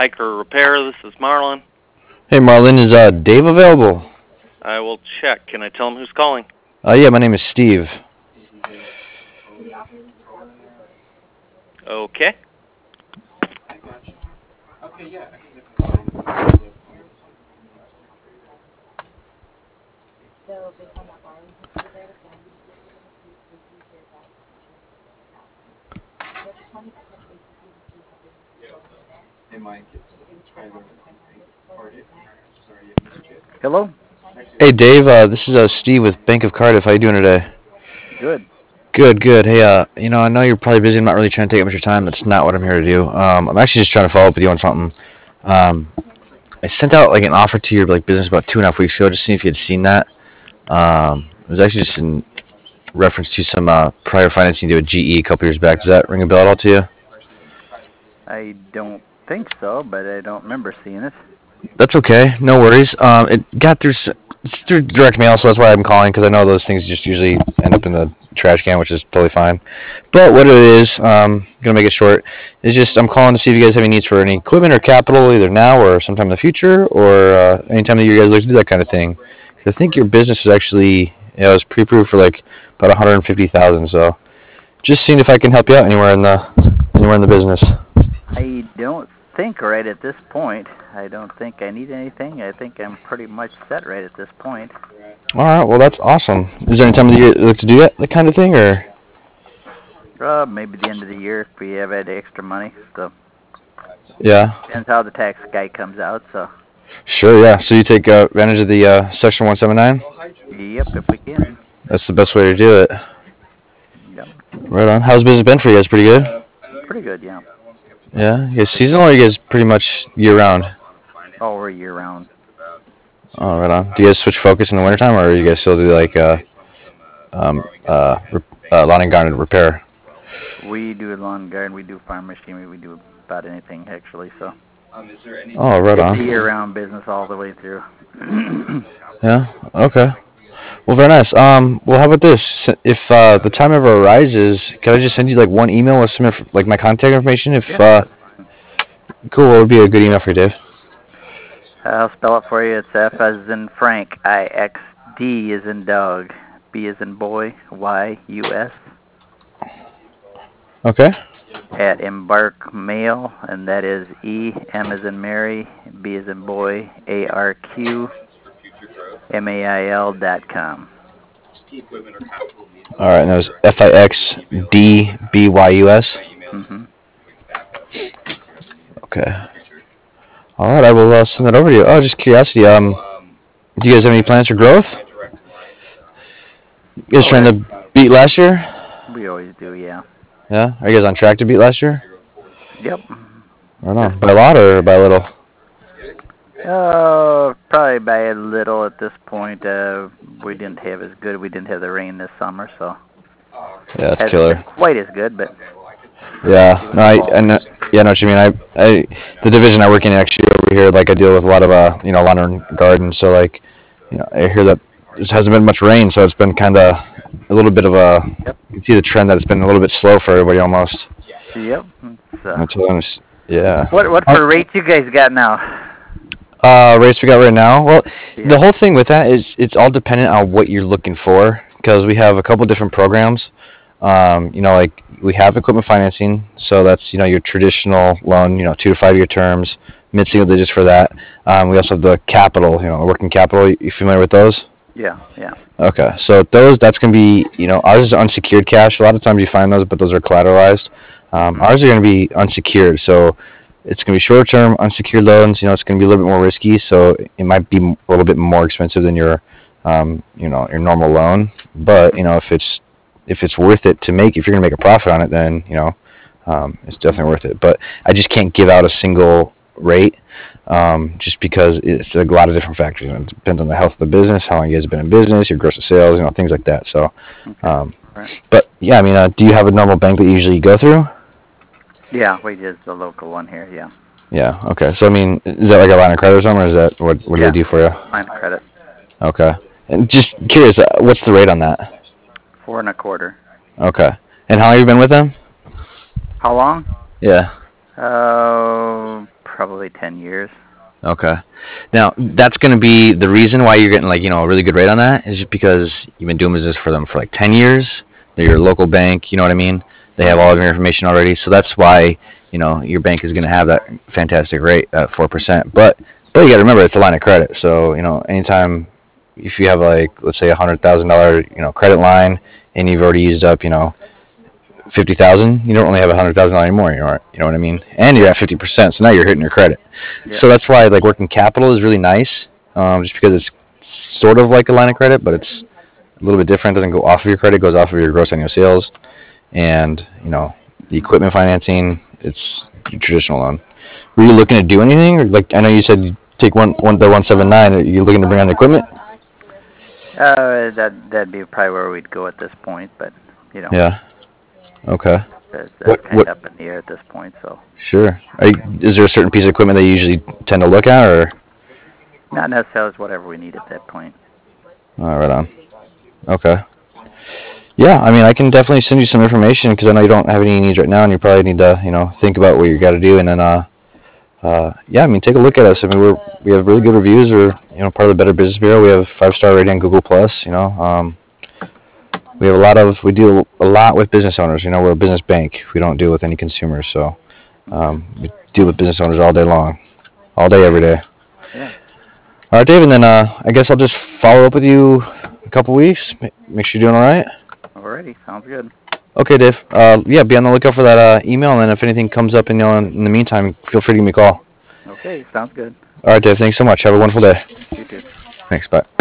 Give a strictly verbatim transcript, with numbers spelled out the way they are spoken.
Hiker Repair. This is Marlon. Hey, Marlon, is uh, Dave available? I will check. Can I tell him who's calling? Uh, yeah, my name is Steve. Okay. Hello? Hey, Dave, uh, this is uh, Steve with Bank of Cardiff. How you doing today? Good. Good, good. Hey, uh, you know, I know you're probably busy. I'm not really trying to take up much of your time. That's not what I'm here to do. Um, I'm actually just trying to follow up with you on something. Um, I sent out like an offer to your like business about two and a half weeks ago, just seeing if you had seen that. Um, it was actually just in reference to some uh, prior financing you did with G E a couple years back. Does that ring a bell at all to you? I don't think so, but I don't remember seeing it. That's okay. No worries. Um, it got through s- it's through direct mail, so that's why I'm calling, because I know those things just usually end up in the trash can, which is totally fine. But what it is, um, gonna make it short, is just I'm calling to see if you guys have any needs for any equipment or capital, either now or sometime in the future, or uh, anytime that you guys like to do that kind of thing. 'Cause I think your business is actually, you know, it's pre-approved for like about one hundred fifty thousand. So just seeing if I can help you out anywhere in the anywhere in the business. I don't think right at this point. I don't think I need anything. I think I'm pretty much set right at this point. All right, well that's awesome. Is there any time that you like to do that, that kind of thing, or? Uh, maybe the end of the year if we have had extra money. So Yeah. depends how the tax guy comes out. So. Sure, yeah. So you take uh, advantage of the uh, Section one seventy-nine? Yep, if we can. That's the best way to do it. Yep. Right on. How's business been for you guys? Pretty good? Pretty good, yeah. Yeah? You guys seasonal or you guys pretty much year round? All we're year round. Oh, right on. Do you guys switch focus in the wintertime, or you guys still do like uh, um, uh, uh, lawn and garden repair? We do lawn and garden. We do farm machinery. We do about anything, actually. So. Oh, right It's a on. year-round business all the way through. Yeah? Okay. Well, very nice. Um, well, how about this? If uh, the time ever arises, can I just send you like one email with some inf- like my contact information? If Yeah, uh, that's fine. cool, what would be a good email for you, Dave? I'll spell it for you. It's F as in Frank, I X D as in dog, B as in boy, Y U S Okay. at Embark Mail, and that is E, M as in Mary, B as in boy, A R Q, M A I L dot com. All right, and that was F I X D B Y U S. Mm-hmm. Okay. All right, I will uh, send that over to you. Oh, just curiosity. Um, do you guys have any plans for growth? You guys Oh, trying that, to beat last year? we always do, yeah. Yeah. Are you guys on track to beat last year? Yep. Right on. Just, By a lot or by a little? uh, probably by a little at this point. Uh, we didn't have as good. We didn't have the rain this summer, so Yeah, that's hasn't been killer. quite as good, but Yeah. see what No, the I, fall I know. brings. Yeah, I know what you mean. I, I, the division I work in actually over here, like I deal with a lot of uh, you know, lawn and garden. So like, you know, I hear that there hasn't been much rain, so it's been kind of a little bit of a. Yep. You can see the trend that it's been a little bit slow for everybody almost. Yep. So, That's what I'm. s- Yeah. what what Uh, for rates you guys got now? uh, race we got right now. Well, the Yeah. whole thing with that is it's all dependent on what you're looking for because we have a couple different programs. Um, you know, like we have equipment financing, so that's you know your traditional loan, you know, two to five year terms, mid single digits for that. Um, we also have the capital, you know, working capital. You familiar with those? Yeah. Yeah. Okay, so those that's gonna be you know ours is unsecured cash. A lot of times you find those, but those are collateralized. Um, Mhm. ours are gonna be unsecured, so it's gonna be short term unsecured loans. You know, it's gonna be a little bit more risky, so it might be a little bit more expensive than your um, you know your normal loan. But you know if it's if it's worth it to make, if you're gonna make a profit on it, then you know um, it's definitely worth it. But I just can't give out a single rate um, just because it's a lot of different factors. You know, it depends on the health of the business, how long you guys have been in business, your gross of sales, you know, things like that. So, Okay. um, Right. but yeah, I mean, uh, do you have a normal bank that you usually go through? Yeah, we just the local one here. Yeah. Yeah. Okay. So I mean, is that like a line of credit or something, or is that what what do they Yeah. do for you? Line of credit. Okay. And just curious, uh, what's the rate on that? Four and a quarter. Okay. And how long have you been with them? How long? Yeah. Uh, probably ten years. Okay. Now that's going to be the reason why you're getting like you know a really good rate on that is just because you've been doing business for them for like ten years. They're your local bank. You know what I mean? They have all of your information already, so that's why you know your bank is going to have that fantastic rate at four percent. But but you got to remember it's a line of credit, so you know anytime if you have like let's say a hundred thousand dollar you know credit line and you've already used up you know fifty thousand, you don't only have a hundred thousand anymore. You know, you know what I mean? And you're at fifty percent, so now you're hitting your credit. Yeah. So that's why like working capital is really nice, um, just because it's sort of like a line of credit, but it's a little bit different. It doesn't go off of your credit; it goes off of your gross annual sales, and you know the equipment financing. It's your traditional loan. Were you looking to do anything, or like I know you said you take one one the one seven nine. Are you looking to bring on equipment? Uh, that that'd be probably where we'd go at this point, but you know. Yeah. Okay. That's, that's What- kind what- of up in the air at this point, so Sure. Are you, is there a certain piece of equipment that you usually tend to look at, or? not necessarily it's whatever we need at that point. Oh, right on. Okay. Yeah, I mean, I can definitely send you some information because I know you don't have any needs right now, and you probably need to, you know, think about what you got to do, and then, uh, uh, yeah, I mean, take a look at us. I mean, we're we have really good reviews. We're, you know, part of the Better Business Bureau. We have five star rating on Google Plus. You know, um, we have a lot of we deal a lot with business owners. You know, we're a business bank. We don't deal with any consumers, so um, we deal with business owners all day long, all day, every day. Yeah. All right, Dave, and then uh, I guess I'll just follow up with you in a couple weeks. Ma- Make sure you're doing all right. Alrighty, sounds good. Okay, Dave. Uh, yeah, be on the lookout for that uh, email, and then if anything comes up in, you know, in, in the meantime, feel free to give me a call. Okay, sounds good. All right, Dave. Thanks so much. Have a wonderful day. You too. Thanks. Bye.